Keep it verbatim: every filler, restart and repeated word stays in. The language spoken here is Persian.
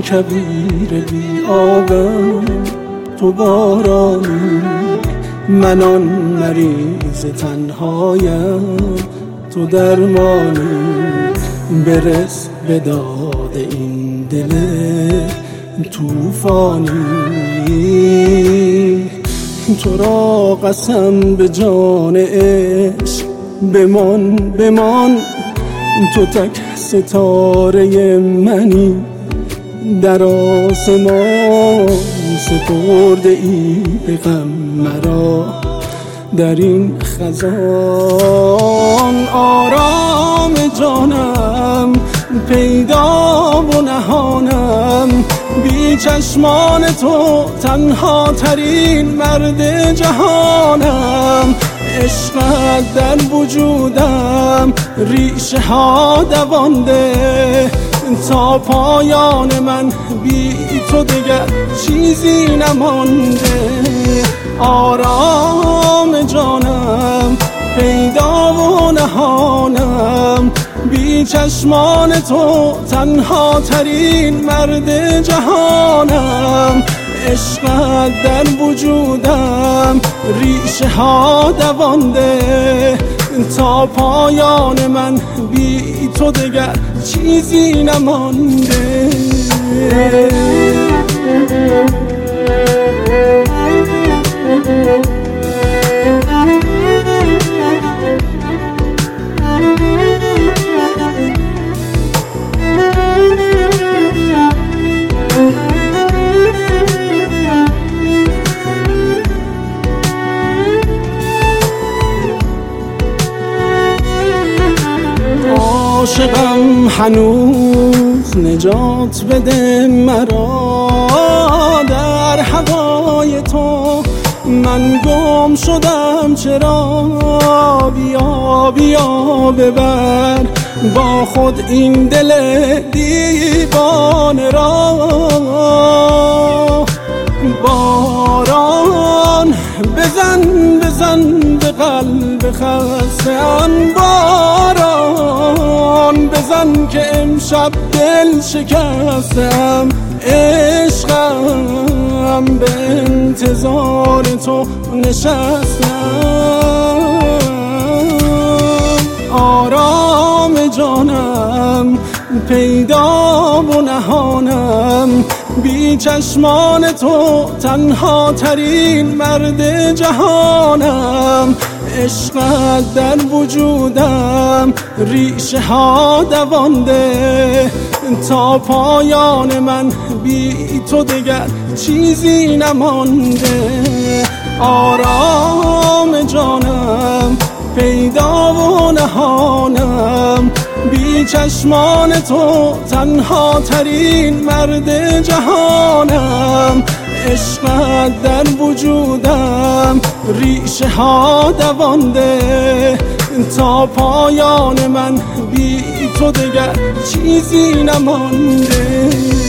من کویر بی آبم، تو بارانی، من آن مریض تنهایم، تو درمانی. برس به داد این دل توفانی، تو را قسم به جان عشق، بمان بمان، تو تک ستاره منی، در آسمان سپرده ای به غم مرا، در این خزان. آرام جانم پیدا و نهانم، بی چشمان تو تنها ترین مرد جهانم. عشقت در وجودم ریشه ها دوانده، تا پایان من بی تو دگر چیزی نمانده. آرام جانم پیدا و نهانم، بی چشمان تو تنها ترین مرد جهانم. عشقت در وجودم ریشه ها دوانده، تا پایان من بی تو دگر چیزی نمانده. عاشقم هنوز نجات بده مرا، در هوای تو من گم شدم چرا. بیا بیا ببر با خود این دل دیوانه را. باران بزن بزن به قلب خسته‌ام، باران بزن که امشب دل شکستم. عشقم به انتظار تو نشستم. آرام جانم پیدا و نهانم، بی چشمان تو تنها ترین مرد جهانم. عشقت در وجودم ریشه ها دوانده، تا پایان من بی تو دگر چیزی نمانده. آرام جانم پیدا و نهانم، بی چشمان تو تنها ترین مرد جهانم. عشقت در وجودم ریشه ها دوانده، تا پایان من بی تو دگر چیزی نمانده.